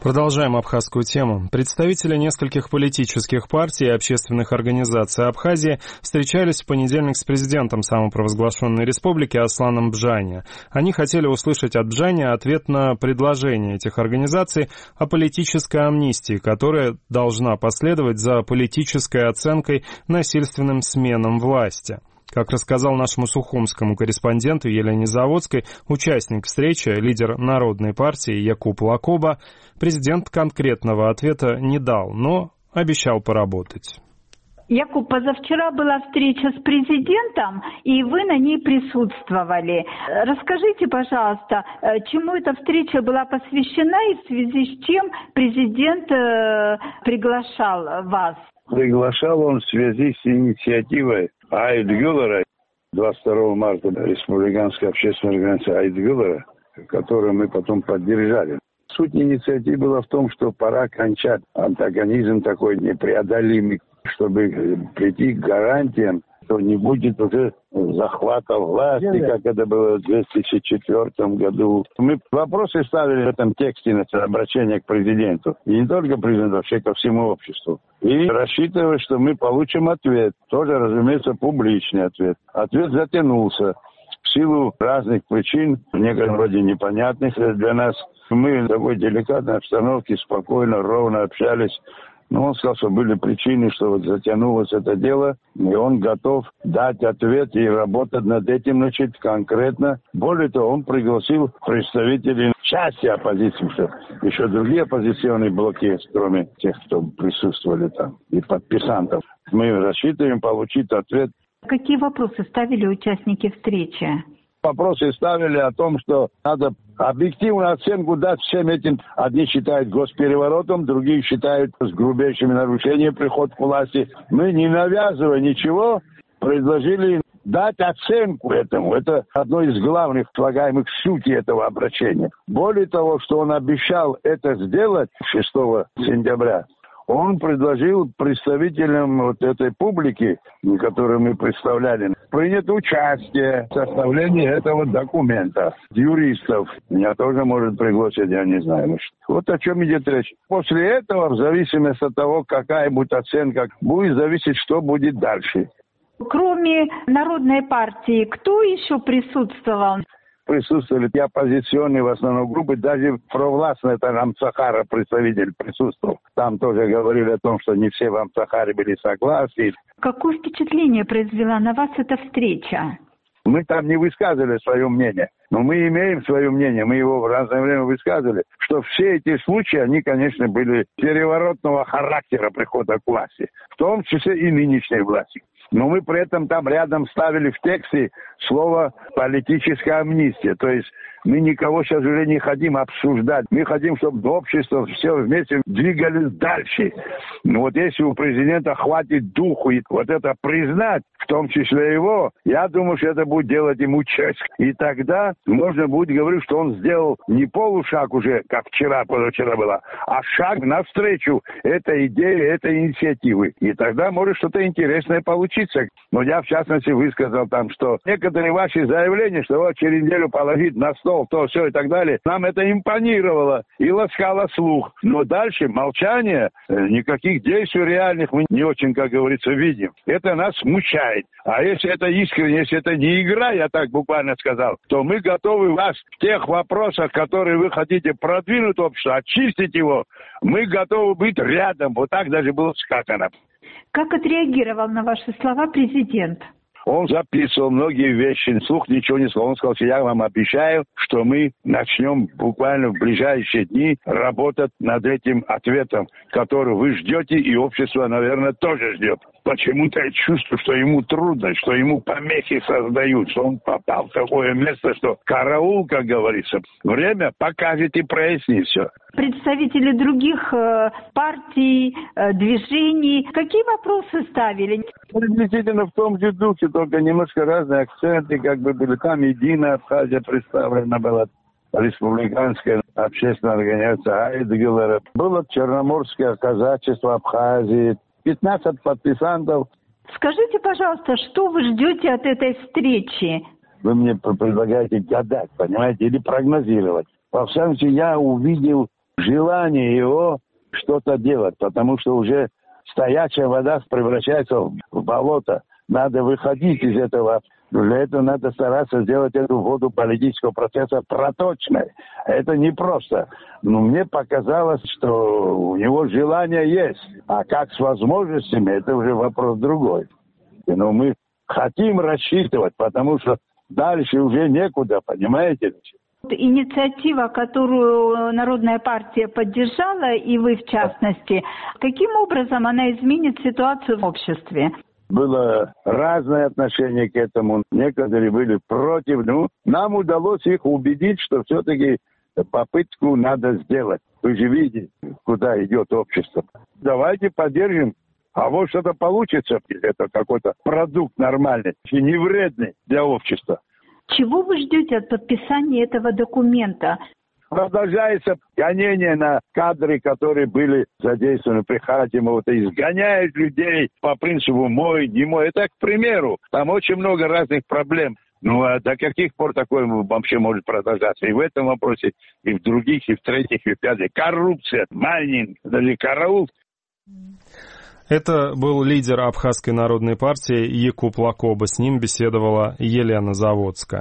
Продолжаем абхазскую тему. Представители нескольких политических партий и общественных организаций Абхазии встречались в понедельник с президентом самопровозглашенной республики Асланом Бжани. Они хотели услышать от Бжани ответ на предложение этих организаций о политической амнистии, которая должна последовать за политической оценкой насильственным сменам власти. Как рассказал нашему сухумскому корреспонденту Елене Заводской, участник встречи, лидер Народной партии Якуб Лакоба, президент конкретного ответа не дал, но обещал поработать. Якуб, позавчера была встреча с президентом, и вы на ней присутствовали. Расскажите, пожалуйста, чему эта встреча была посвящена и в связи с чем президент приглашал вас? Приглашал он в связи с инициативой Айд Гюллера 22 марта республиканской общественной организации Айд Гюллера, которую мы потом поддержали. Суть инициативы была в том, что пора кончать антагонизм такой непреодолимый, чтобы прийти к гарантиям, что не будет уже захвата власти, как это было в 2004 году. Мы вопросы ставили в этом тексте на обращение к президенту. И не только президенту, вообще ко всему обществу. И рассчитывая, что мы получим ответ. Тоже, разумеется, публичный ответ. Ответ затянулся. В силу разных причин, в некотором роде непонятных для нас, мы в такой деликатной обстановке спокойно, ровно общались. Но он сказал, что были причины, что вот затянулось это дело, и он готов дать ответ и работать над этим, значит, конкретно. Более того, он пригласил представителей части оппозиции, что еще другие оппозиционные блоки, кроме тех, кто присутствовали там, и подписантов. Мы рассчитываем получить ответ. Какие вопросы ставили участники встречи? Вопросы ставили о том, что надо объективную оценку дать всем этим. Одни считают госпереворотом, другие считают с грубейшими нарушениями приход к власти. Мы, не навязывая ничего, предложили дать оценку этому. Это одно из главных слагаемых сути этого обращения. Более того, что он обещал это сделать 6 сентября, он предложил представителям вот этой публики, которую мы представляли, принять участие в составлении этого документа. Юристов. Меня тоже может пригласить, я не знаю. Вот о чем идет речь. После этого, в зависимости от того, какая будет оценка, будет зависеть, что будет дальше. Кроме Народной партии, кто еще присутствовал? Присутствовали и оппозиционные в основном группы, даже провластный Амцахара представитель присутствовал. Там тоже говорили о том, что не все в Амцахаре были согласны. Какое впечатление произвела на вас эта встреча? Мы там не высказывали свое мнение, но мы имеем свое мнение, мы его в разное время высказывали, что все эти случаи, они, конечно, были переворотного характера прихода к власти, в том числе и нынешней власти. Но мы при этом там рядом ставили в тексте слово «политическая амнистия». То есть мы никого сейчас уже не хотим обсуждать. Мы хотим, чтобы общество все вместе двигались дальше. Но вот если у президента хватит духу и вот это признать, в том числе его, я думаю, что это будет делать ему честь. И тогда можно будет говорить, что он сделал не полушаг уже, как вчера, позавчера было, а шаг навстречу этой идее, этой инициативы. И тогда может что-то интересное получиться. Но я, в частности, высказал там, что некоторые ваши заявления, что вот через неделю положить на стол то, все и так далее, нам это импонировало и ласкало слух. Но дальше молчание, никаких действий реальных мы не очень, как говорится, видим. Это нас смущает. А если это искренне, если это не игра, я так буквально сказал, то мы готовы вас в тех вопросах, которые вы хотите продвинуть общество, очистить его, мы готовы быть рядом. Вот так даже было сказано. Как отреагировал на ваши слова президент? Он записывал многие вещи, вслух ничего не сказал. Он сказал, что я вам обещаю, что мы начнем буквально в ближайшие дни работать над этим ответом, который вы ждете, и общество, наверное, тоже ждет. Почему-то я чувствую, что ему трудно, что ему помехи создают, что он попал в такое место, что караул, как говорится. Время покажет и прояснит все. Представители других партий, движений, какие вопросы ставили? Приблизительно в том же духе, только немножко разные акценты, как бы были. Там Единая Абхазия представлена была, республиканская общественная организация Айд Гюллера. Было Черноморское казачество Абхазии, 15 подписантов. Скажите, пожалуйста, что вы ждете от этой встречи? Вы мне предлагаете гадать, понимаете, или прогнозировать. Во всяком случае, я увидел желание его что-то делать, потому что уже стоячая вода превращается в болото. Надо выходить из этого. Для этого надо стараться сделать эту воду политического процесса проточной. Это непросто. Но мне показалось, что у него желание есть. А как с возможностями, это уже вопрос другой. Но мы хотим рассчитывать, потому что дальше уже некуда, понимаете? Инициатива, которую Народная партия поддержала, и вы в частности, каким образом она изменит ситуацию в обществе? Было разное отношение к этому. Некоторые были против. Ну, нам удалось их убедить, что все-таки попытку надо сделать. Вы же видите, куда идет общество. Давайте поддержим. А вот что-то получится. Это какой-то продукт нормальный и не вредный для общества. Чего вы ждете от подписания этого документа? Продолжается гонение на кадры, которые были задействованы при Хатимове. Изгоняют людей по принципу «мой, не мой». Это, к примеру, там очень много разных проблем. Ну, а до каких пор такое вообще может продолжаться? И в этом вопросе, и в других, и в третьих, и в пятых. Коррупция, майнинг, даже караул. Это был лидер Абхазской народной партии Якуб Лакоба. С ним беседовала Елена Заводская.